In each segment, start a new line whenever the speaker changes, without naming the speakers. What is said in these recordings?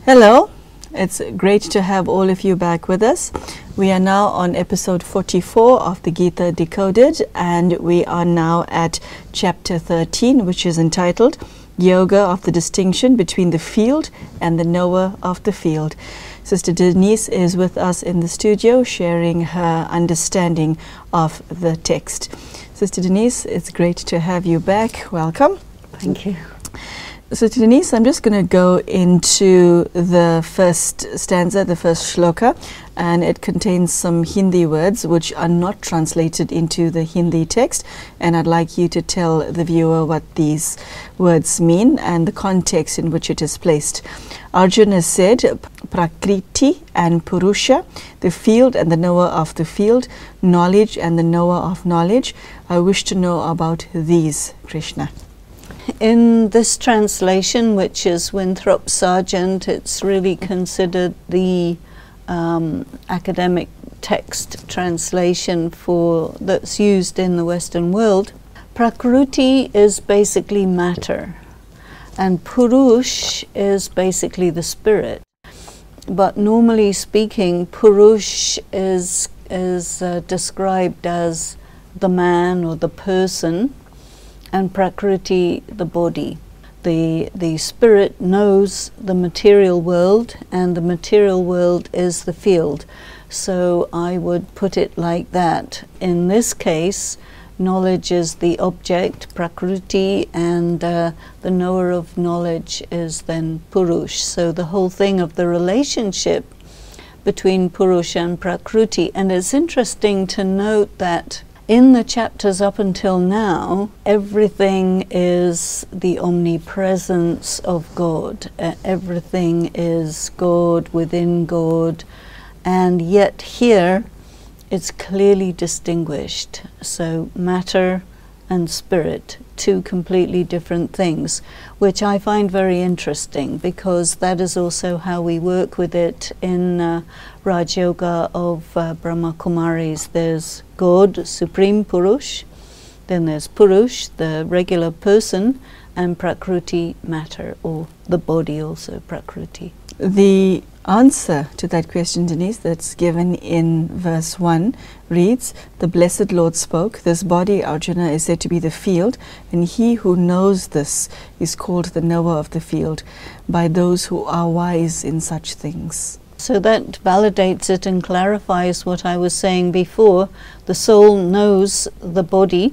Hello, it's great to have all of you back with us. We are now on episode 44 of the Gita Decoded, and we are now at chapter 13, which is entitled Yoga of the Distinction Between the Field and the Knower of the Field. Sister Denise is with us in the studio sharing her understanding of the text. Sister Denise, it's great to have you back. Welcome.
Thank you.
Sister Denise, I'm just going to go into the first stanza, the first shloka, and it contains some Hindi words which are not translated into the Hindi text, and I'd like you to tell the viewer what these words mean and the context in which it is placed. Arjuna said, Prakriti and Purusha, the field and the knower of the field, knowledge and the knower of knowledge. I wish to know about these, Krishna.
In this translation, which is Winthrop Sargent, it's really considered the academic text translation that's used in the Western world. Prakriti is basically matter, and Purush is basically the spirit. But normally speaking, Purush is described as the man or the person, and Prakriti, the body. The spirit knows the material world, and the material world is the field. So I would put it like that. In this case, knowledge is the object, Prakriti, and the knower of knowledge is then Purush. So the whole thing of the relationship between Purush and Prakriti. And it's interesting to note that in the chapters up until now, everything is the omnipresence of God. Everything is God within God, and yet here it's clearly distinguished. So matter and spirit, two completely different things, which I find very interesting because that is also how we work with it in Raj Yoga of Brahma Kumaris. There's God, Supreme Purush, then there's Purush, the regular person, and Prakriti, matter, or the body also, Prakriti.
The answer to that question, Denise, that's given in verse 1 reads, the blessed Lord spoke, this body, Arjuna, is said to be the field, and he who knows this is called the knower of the field by those who are wise in such things.
So that validates it and clarifies what I was saying before. The soul knows the body,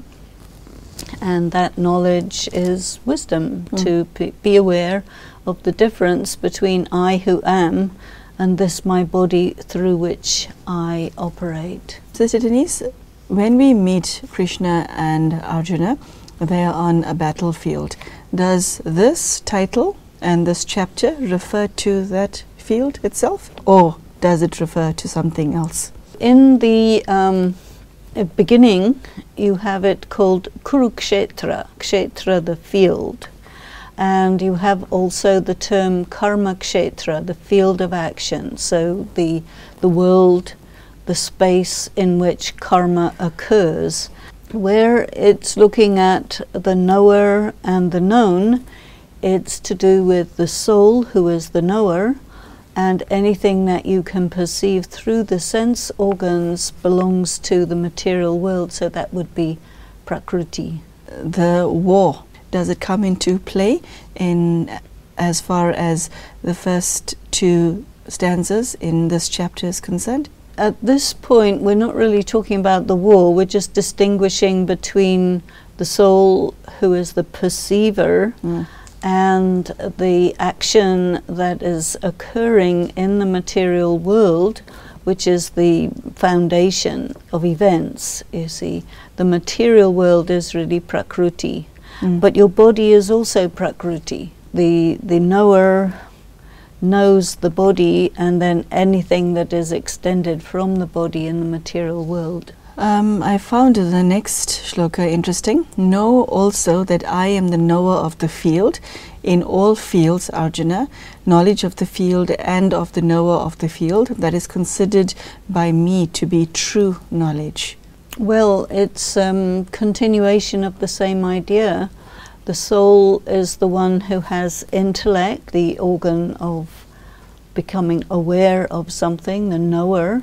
and that knowledge is wisdom, to be aware of the difference between I who am and this my body through which I operate.
Sister Denise, when we meet Krishna and Arjuna, they are on a battlefield. Does this title and this chapter refer to that field itself, or does it refer to something else?
In the beginning, you have it called Kurukshetra, Kshetra, the field. And you have also the term Karma Kshetra, the field of action. So the world, the space in which karma occurs. Where it's looking at the knower and the known, it's to do with the soul, who is the knower, and anything that you can perceive through the sense organs belongs to the material world, so that would be Prakriti.
The war, does it come into play in as far as the first two stanzas in this chapter is concerned?
At this point, we're not really talking about the war, we're just distinguishing between the soul, who is the perceiver, and the action that is occurring in the material world, which is the foundation of events. You see, the material world is really Prakriti, but your body is also Prakriti. The knower knows the body, and then anything that is extended from the body in the material world.
I found the next shloka interesting. Know also that I am the knower of the field. In all fields, Arjuna, knowledge of the field and of the knower of the field, that is considered by me to be true knowledge.
Well, it's continuation of the same idea. The soul is the one who has intellect, the organ of becoming aware of something. The knower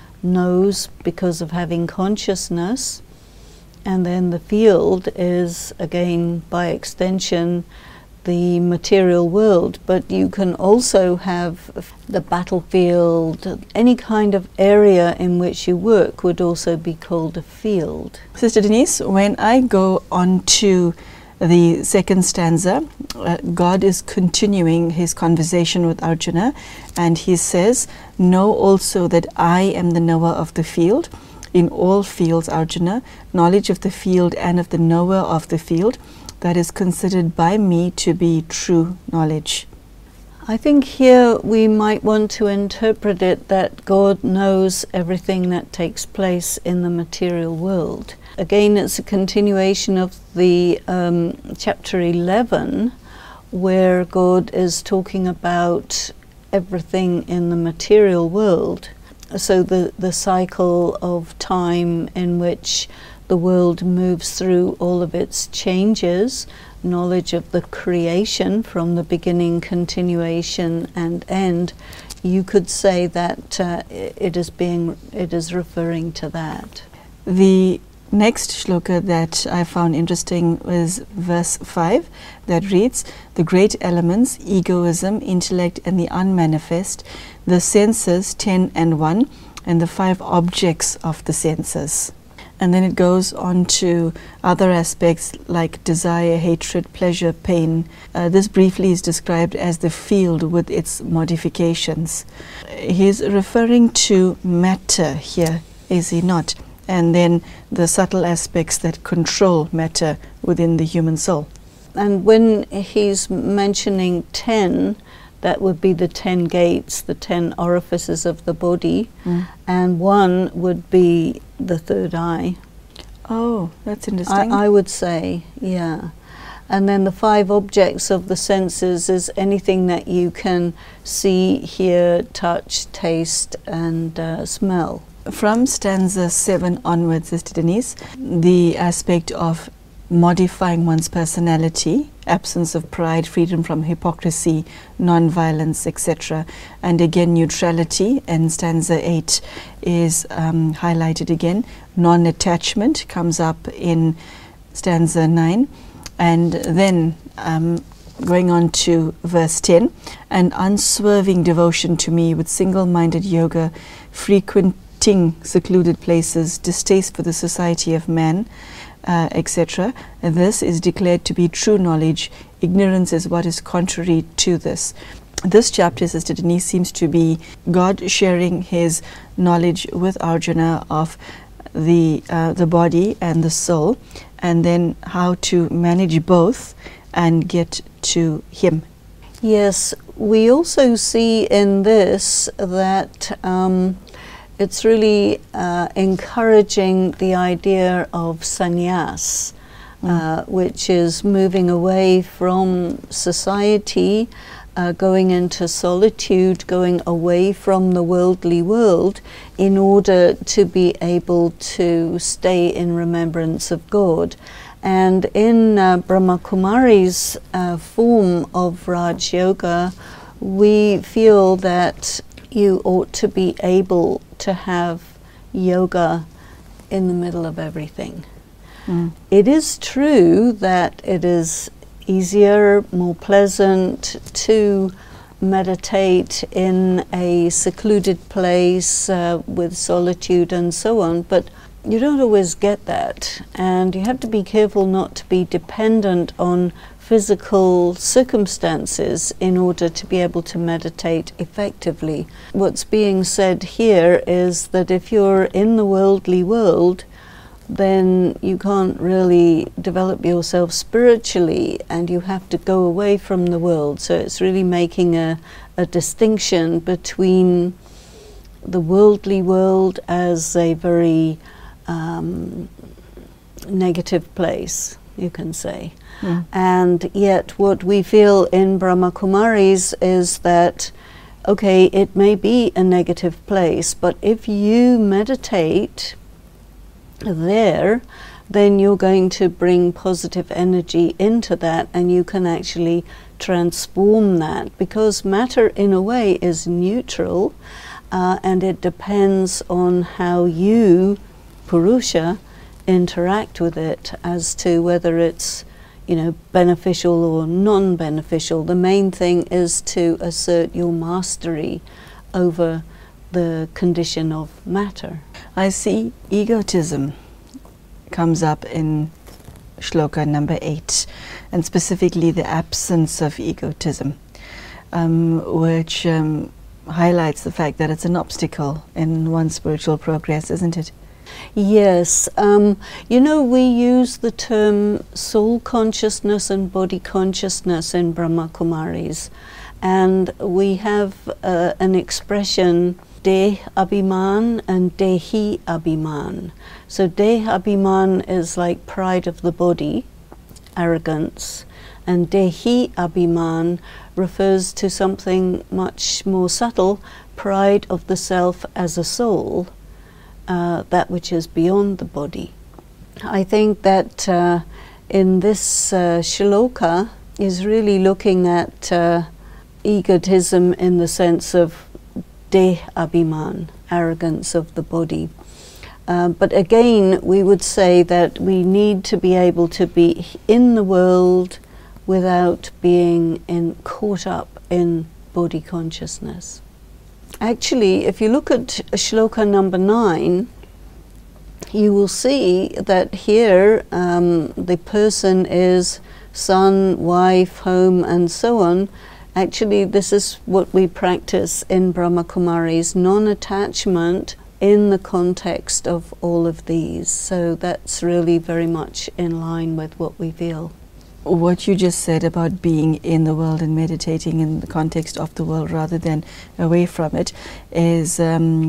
knows because of having consciousness. And then the field is, again, by extension, the material world. But you can also have the battlefield. Any kind of area in which you work would also be called a field.
Sister Denise, when I go on to the second stanza, God is continuing his conversation with Arjuna, and he says, "Know also that I am the knower of the field. In all fields, Arjuna, knowledge of the field and of the knower of the field, that is considered by me to be true knowledge."
I think here we might want to interpret it that God knows everything that takes place in the material world. Again, it's a continuation of the chapter 11, where God is talking about everything in the material world. So the cycle of time in which the world moves through all of its changes, knowledge of the creation from the beginning, continuation and end, you could say that it is referring to that.
The next shloka that I found interesting was verse 5, that reads, "The great elements, egoism, intellect and the unmanifest, the senses 10 and 1, and the 5 objects of the senses." And then it goes on to other aspects like desire, hatred, pleasure, pain. This briefly is described as the field with its modifications. He's referring to matter here, is he not? And then the subtle aspects that control matter within the human soul.
And when he's mentioning 10, that would be the 10 gates, the 10 orifices of the body, and 1 would be the third eye.
Oh, that's interesting.
I would say, yeah. And then the 5 objects of the senses is anything that you can see, hear, touch, taste, and smell.
From stanza 7 onwards, Sister Denise, the aspect of modifying one's personality, absence of pride, freedom from hypocrisy, non-violence, etc. And again, neutrality in stanza 8 is highlighted again. Non-attachment comes up in stanza 9. And then going on to verse 10, "An unswerving devotion to me with single-minded yoga, frequenting secluded places, distaste for the society of man, etc. This is declared to be true knowledge. Ignorance is what is contrary to this." This chapter, Sister Denise, seems to be God sharing his knowledge with Arjuna of the body and the soul, and then how to manage both and get to him.
Yes, we also see in this that it's really encouraging the idea of sannyas, which is moving away from society, going into solitude, going away from the worldly world in order to be able to stay in remembrance of God. And in Brahma Kumari's form of Raj Yoga, we feel that you ought to be able to have yoga in the middle of everything. It is true that it is easier, more pleasant to meditate in a secluded place with solitude and so on, but you don't always get that, and you have to be careful not to be dependent on physical circumstances in order to be able to meditate effectively. What's being said here is that if you're in the worldly world, then you can't really develop yourself spiritually, and you have to go away from the world. So it's really making a distinction between the worldly world as a very negative place, you can say. And yet what we feel in Brahma Kumaris is that, okay, it may be a negative place, but if you meditate there, then you're going to bring positive energy into that, and you can actually transform that, because matter in a way is neutral, and it depends on how you, Purusha, interact with it as to whether it's, you know, beneficial or non-beneficial. The main thing is to assert your mastery over the condition of matter.
I see egotism comes up in shloka number 8, and specifically the absence of egotism, which highlights the fact that it's an obstacle in one's spiritual progress, isn't it?
Yes, you know, we use the term soul consciousness and body consciousness in Brahma Kumaris, and we have an expression, Deh Abhiman and Dehi Abhiman. So Deh Abhiman is like pride of the body, arrogance, and Dehi Abhiman refers to something much more subtle, pride of the self as a soul, that which is beyond the body. I think that in this shloka is really looking at egotism in the sense of Deh Abhiman, arrogance of the body. But again, we would say that we need to be able to be in the world without being caught up in body consciousness. Actually, if you look at shloka number 9, you will see that here the person is son, wife, home, and so on. Actually, this is what we practice in Brahma Kumaris, non-attachment in the context of all of these. So that's really very much in line with what we feel.
What you just said about being in the world and meditating in the context of the world rather than away from it is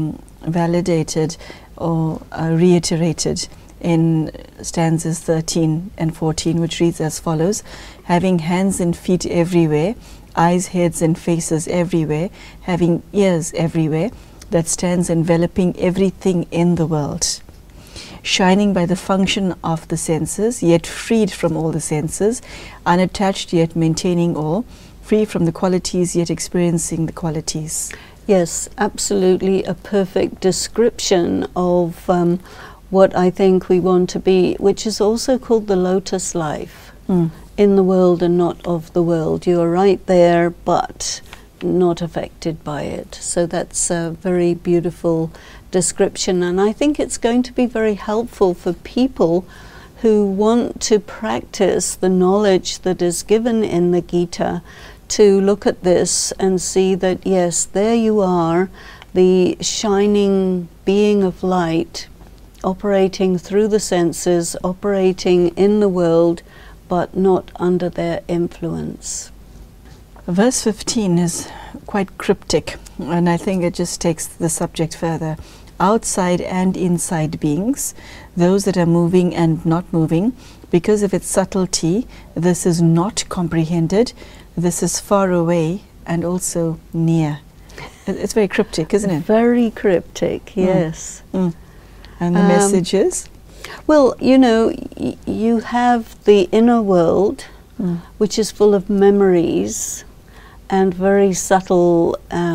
validated or reiterated in stanzas 13 and 14, which reads as follows: having hands and feet everywhere, eyes, heads and faces everywhere, having ears everywhere, that stands enveloping everything in the world, shining by the function of the senses, yet freed from all the senses, unattached yet maintaining all, free from the qualities yet experiencing the qualities.
Yes, absolutely a perfect description of what I think we want to be, which is also called the lotus life. In the world and not of the world. You are right there, but not affected by it. So that's a very beautiful description, and I think it's going to be very helpful for people who want to practice the knowledge that is given in the Gita, to look at this and see that yes, there you are, the shining being of light, operating through the senses, operating in the world, but not under their influence.
Verse 15 is quite cryptic, and I think it just takes the subject further. Outside and inside beings, those that are moving and not moving, because of its subtlety, this is not comprehended, this is far away and also near. It's very cryptic, isn't it?
Very cryptic, yes.
And the message is?
Well, you know, you have the inner world, which is full of memories and very subtle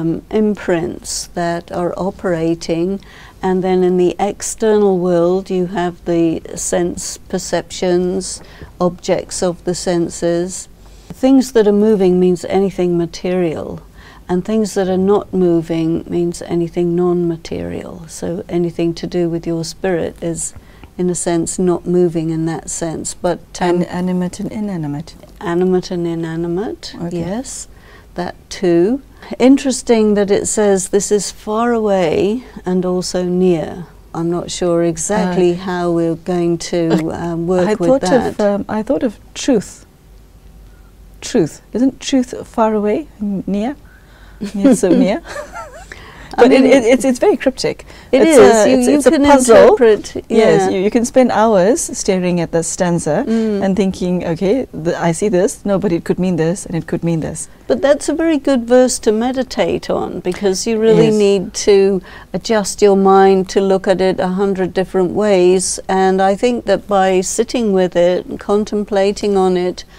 imprints that are operating, and then in the external world you have the sense perceptions, objects of the senses. Things that are moving means anything material, and things that are not moving means anything non-material. So anything to do with your spirit is, in a sense, not moving in that sense. But
animate and inanimate.
Animate and inanimate,
okay.
Yes, that too. Interesting that it says this is far away and also near. I'm not sure exactly how we're going to work with that.
I thought of truth. Truth. Isn't truth far away, near? It's so near. But I mean, it's very cryptic.
It's
a puzzle.
Interpret, yeah.
Yes, you can spend hours staring at the stanza and thinking, okay, I see this, no, but it could mean this, and it could mean this.
But that's a very good verse to meditate on, because you really need to adjust your mind to look at it 100 different ways. And I think that by sitting with it and contemplating on it,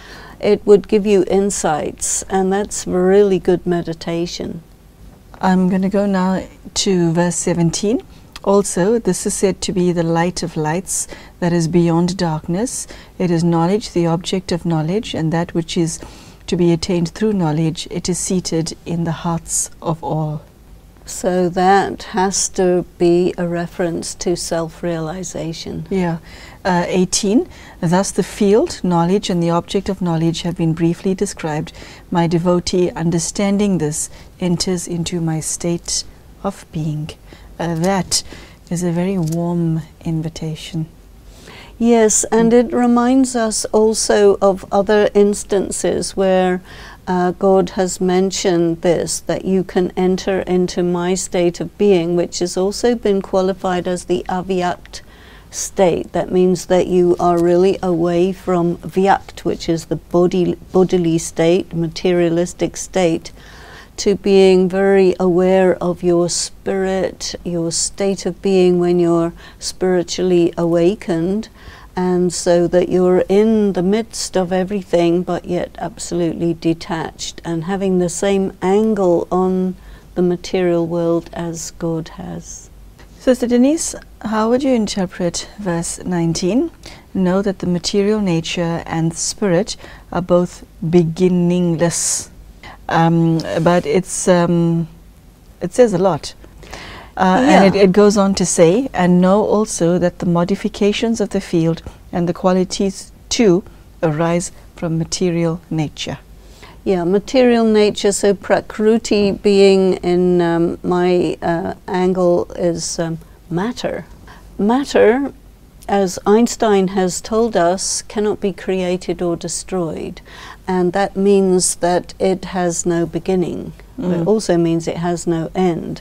it would give you insights, and that's really good meditation.
I'm going to go now to verse 17. Also, this is said to be the light of lights that is beyond darkness. It is knowledge, the object of knowledge, and that which is to be attained through knowledge. It is seated in the hearts of all.
So that has to be a reference to self-realization.
Yeah. 18. Thus the field, knowledge, and the object of knowledge have been briefly described. My devotee, understanding this, enters into my state of being. That is a very warm invitation.
Yes, and it reminds us also of other instances where God has mentioned this, that you can enter into my state of being, which has also been qualified as the avyakt state. That means that you are really away from vyakt, which is the bodily state, materialistic state, to being very aware of your spirit, your state of being when you're spiritually awakened, and so that you're in the midst of everything but yet absolutely detached and having the same angle on the material world as God has.
Sister Denise, how would you interpret verse 19? Know that the material nature and spirit are both beginningless. But it says a lot. And it goes on to say, and know also that the modifications of the field and the qualities too arise from material nature.
Yeah, material nature, so Prakruti being in my angle is matter. Matter, as Einstein has told us, cannot be created or destroyed. And that means that it has no beginning. It also means it has no end.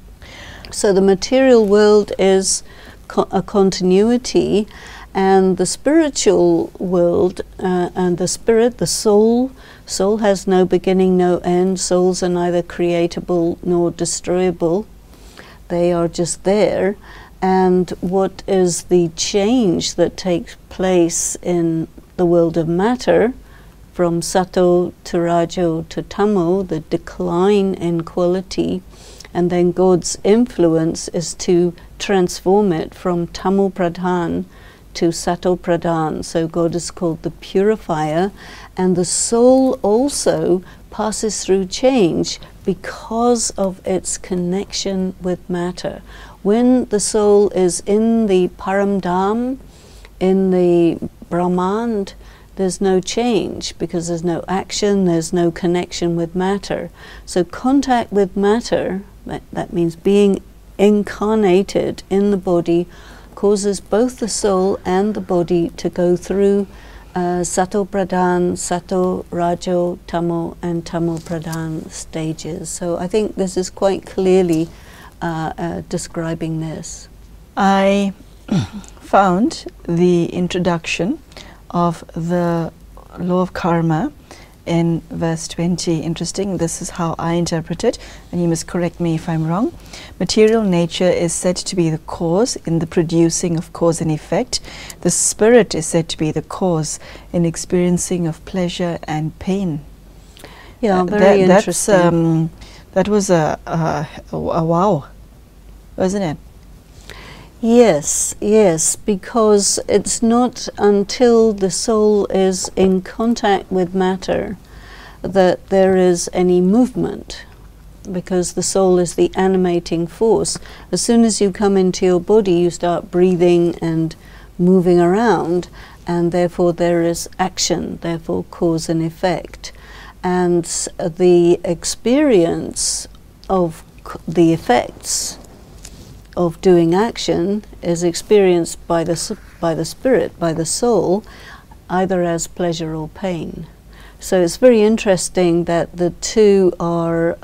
So the material world is a continuity, and the spiritual world and the spirit, the soul has no beginning, no end. Souls are neither creatable nor destroyable. They are just there. And what is the change that takes place in the world of matter, from sato to rajo to tamo, the decline in quality, and then God's influence is to transform it from tamo pradhan to sato pradhan. So God is called the purifier, and the soul also passes through change because of its connection with matter. When the soul is in the paramdham, in the Brahmand, there's no change because there's no action, there's no connection with matter. So contact with matter, that means being incarnated in the body, causes both the soul and the body to go through sato pradhan, sato, rajo, tamo, and tamo pradhan stages. So I think this is quite clearly describing this.
I found the introduction of the law of karma in verse 20 interesting. This is how I interpret it, and you must correct me if I'm wrong. Material nature is said to be the cause in the producing of cause and effect. The spirit is said to be the cause in experiencing of pleasure and pain.
Yeah, very interesting.
That was a wow, wasn't it?
Yes, yes, because it's not until the soul is in contact with matter that there is any movement, because the soul is the animating force. As soon as you come into your body, you start breathing and moving around, and therefore there is action, therefore cause and effect. And the experience of the effects of doing action is experienced by the spirit, by the soul, either as pleasure or pain. So it's very interesting that the two are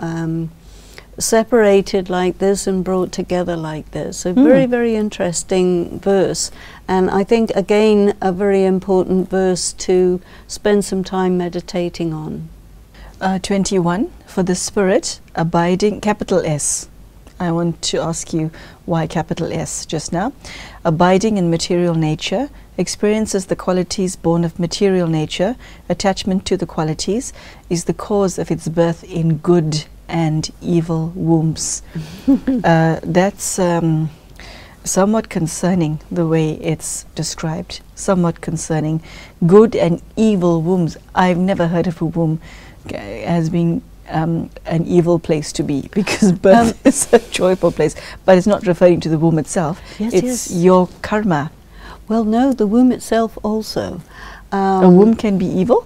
separated like this and brought together like this. So very, very interesting verse. And I think, again, a very important verse to spend some time meditating on.
21, for the spirit abiding, capital S, I want to ask you why capital S just now. Abiding in material nature, experiences the qualities born of material nature, attachment to the qualities is the cause of its birth in good and evil wombs. That's somewhat concerning, the way it's described. Somewhat concerning. Good and evil wombs. I've never heard of a womb as being an evil place to be, because birth is a joyful place. But it's not referring to the womb itself.
Yes,
it's
yes.
your karma.
Well, no, the womb itself also.
A womb can be evil?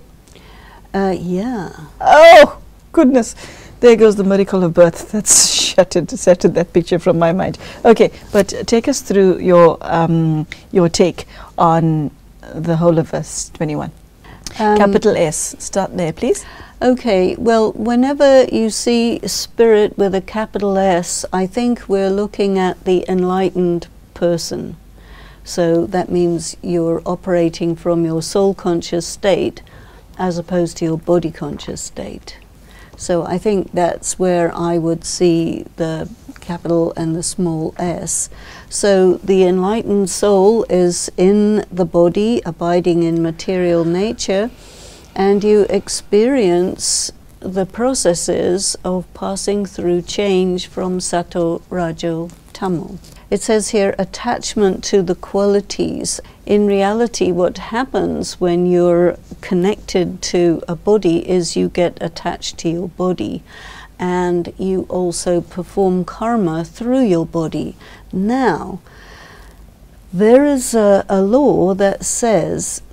Yeah.
Oh, goodness. There goes the miracle of birth. That's shattered that picture from my mind. Okay, but take us through your take on the whole of verse 21. Capital S. Start there, please.
Okay, well, whenever you see spirit with a capital S, I think we're looking at the enlightened person. So that means you're operating from your soul conscious state as opposed to your body conscious state. So I think that's where I would see the capital and the small s. So the enlightened soul is in the body, abiding in material nature, and you experience the processes of passing through change from sato, rajo, tamo. It says here, attachment to the qualities. In reality, what happens when you're connected to a body is you get attached to your body, and you also perform karma through your body. Now, there is a law that says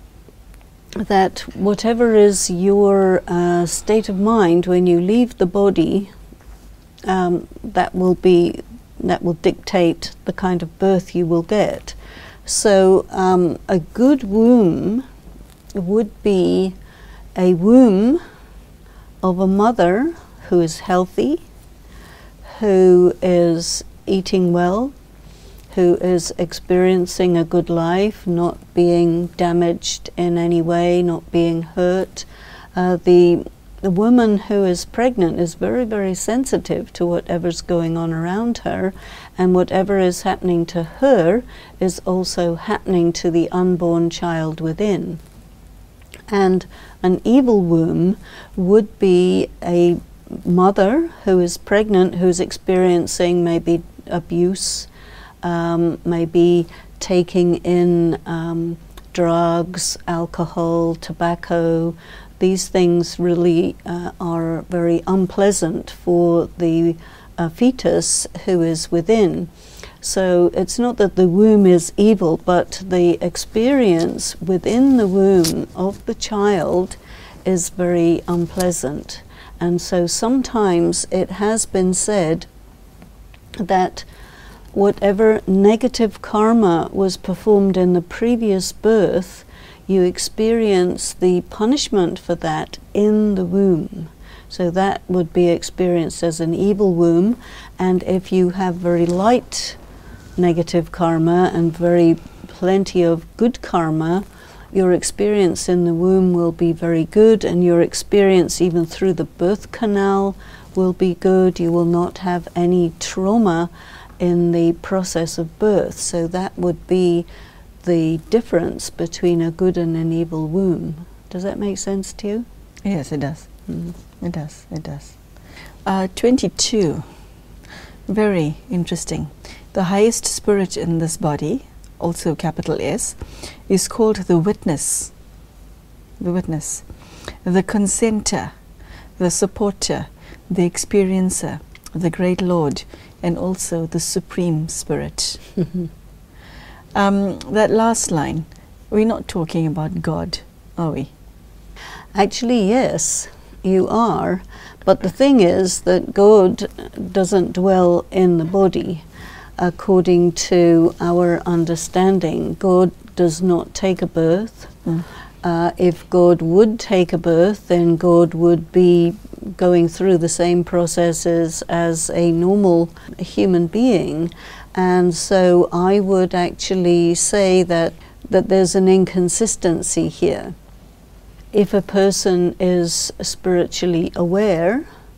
that whatever is your state of mind when you leave the body, that will dictate the kind of birth you will get. So a good womb would be a womb of a mother who is healthy, who is eating well, who is experiencing a good life, not being damaged in any way, not being hurt. The woman who is pregnant is very, very sensitive to whatever's going on around her, and whatever is happening to her is also happening to the unborn child within. And an evil womb would be a mother who is pregnant, who's experiencing maybe abuse, maybe taking in drugs, alcohol, tobacco. These things really are very unpleasant for the fetus who is within. So it's not that the womb is evil, but the experience within the womb of the child is very unpleasant. And so sometimes it has been said that whatever negative karma was performed in the previous birth, you experience the punishment for that in the womb. So that would be experienced as an evil womb. And if you have very light negative karma and very plenty of good karma, your experience in the womb will be very good, and your experience even through the birth canal will be good. You will not have any trauma in the process of birth. So that would be the difference between a good and an evil womb. Does that make sense to you?
Yes, it does. It does. It does. 22. Very interesting. The highest spirit in this body, also capital S, is called the witness. The witness. The consenter, the supporter, the experiencer, the great Lord, and also the Supreme Spirit. That last line, we're not talking about God, are we?
Actually, yes, you are. But the thing is that God doesn't dwell in the body. According to our understanding, God does not take a birth. If God would take a birth, then God would be going through the same processes as a normal human being. And so I would actually say that there's an inconsistency here. If a person is spiritually aware,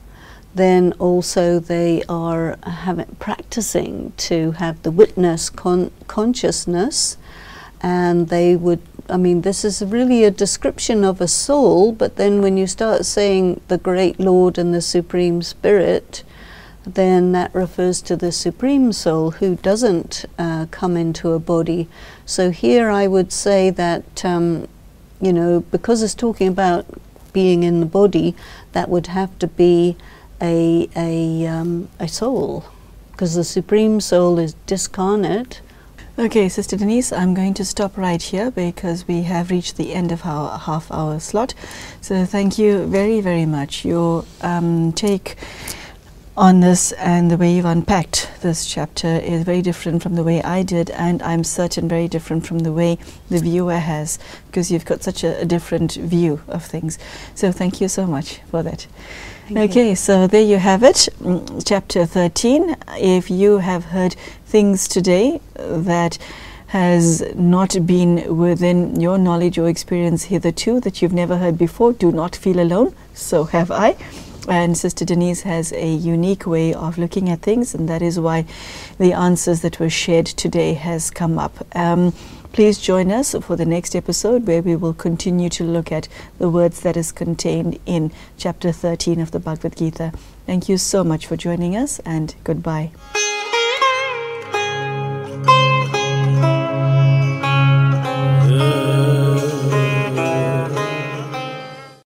then also they are practicing to have the witness consciousness, and they would, I mean, this is really a description of a soul, but then when you start saying the great Lord and the Supreme Spirit, then that refers to the Supreme Soul who doesn't come into a body. So here I would say that, you know, because it's talking about being in the body, that would have to be a soul, because the Supreme Soul is discarnate.
Okay, Sister Denise, I'm going to stop right here because we have reached the end of our half-hour slot. So thank you very, very much. Your take on this and the way you've unpacked this chapter is very different from the way I did, and I'm certain very different from the way the viewer has, because you've got such a different view of things. So thank you so much for that. Okay, so there you have it, chapter 13. If you have heard things today that has not been within your knowledge or experience hitherto, that you've never heard before, do not feel alone. So have I. And Sister Denise has a unique way of looking at things, and that is why the answers that were shared today has come up. Please join us for the next episode, where we will continue to look at the words that is contained in chapter 13 of the Bhagavad Gita. Thank you so much for joining us, and goodbye.